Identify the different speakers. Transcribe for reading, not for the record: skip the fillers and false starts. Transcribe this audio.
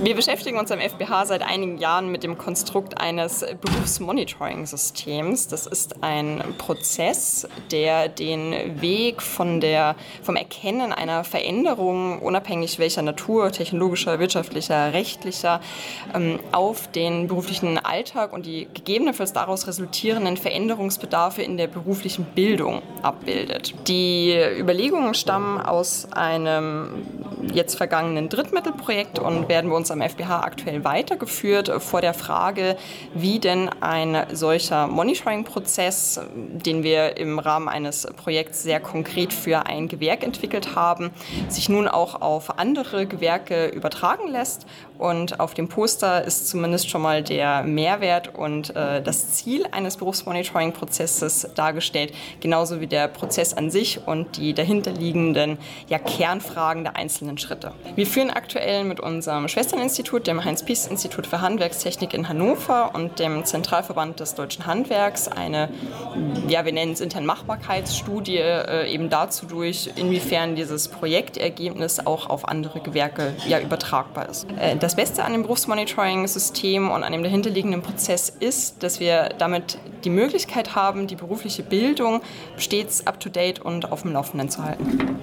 Speaker 1: Wir beschäftigen uns am FBH seit einigen Jahren mit dem Konstrukt eines Berufsmonitoring-Systems. Das ist ein Prozess, der den Weg vom Erkennen einer Veränderung, unabhängig welcher Natur, technologischer, wirtschaftlicher, rechtlicher, auf den beruflichen Alltag und die gegebenenfalls daraus resultierenden Veränderungsbedarfe in der beruflichen Bildung abbildet. Die Überlegungen stammen aus einem jetzt vergangenen Drittmittelprojekt und werden bei uns am FBH aktuell weitergeführt vor der Frage, wie denn ein solcher Monitoring-Prozess, den wir im Rahmen eines Projekts sehr konkret für ein Gewerk entwickelt haben, sich nun auch auf andere Gewerke übertragen lässt. Und auf dem Poster ist zumindest schon mal der Mehrwert und das Ziel eines Berufsmonitoring-Prozesses dargestellt, genauso wie der Prozess an sich und die dahinterliegenden Kernfragen der einzelnen Schritte. Wir führen aktuell mit unserem Schwesterninstitut, dem Heinz-Pies-Institut für Handwerkstechnik in Hannover und dem Zentralverband des Deutschen Handwerks eine, wir nennen es intern Machbarkeitsstudie, eben dazu durch, inwiefern dieses Projektergebnis auch auf andere Gewerke übertragbar ist. Das Beste an dem Berufsmonitoring-System und an dem dahinterliegenden Prozess ist, dass wir damit die Möglichkeit haben, die berufliche Bildung stets up-to-date und auf dem Laufenden zu halten.